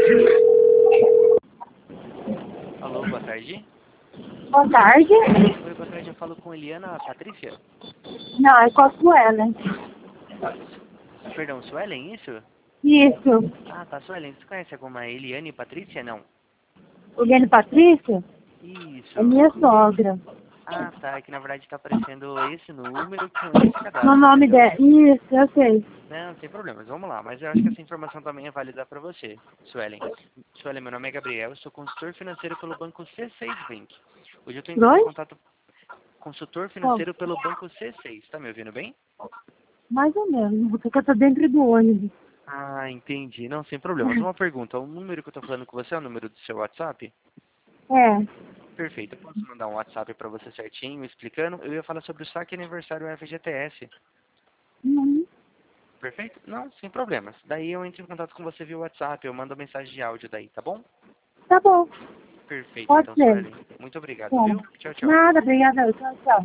Alô, boa tarde. Boa tarde. Oi, boa tarde, eu falo com Eliana Patrícia. Não, é com a Suelen. Perdão, Suelen, isso? Isso. Ah, tá, Suelen, você conhece alguma Eliane Patrícia? Não. Eliane Patrícia é Isso. minha sogra. Ah, tá, é que na verdade tá aparecendo esse número com esse No cadastro, nome entendeu? dela. Isso, eu sei. Não, sem problemas, vamos lá. Mas eu acho que essa informação também é válida para você, Suelen. Suelen, meu nome é Gabriel, eu sou consultor financeiro pelo banco C6 Bank. Hoje eu tô entrando em Oi? contato consultor Ó, financeiro pelo banco C6, tá me ouvindo bem? mais ou menos, porque eu tô dentro do ônibus. Ah, entendi. Não, sem problemas. Uma pergunta, o número que eu tô falando com você é o número do seu WhatsApp? É. Perfeito, eu posso mandar um WhatsApp para você certinho, explicando? Eu ia falar sobre o saque aniversário FGTS. Uhum. Perfeito? Não, sem problemas. Daí eu entro em contato com você via WhatsApp, eu mando mensagem de áudio daí, tá bom? Tá bom. Perfeito, Pode então, ser. Suelen. Muito obrigado, Tá. viu? Tchau, tchau. Nada, obrigada. Tchau, tchau.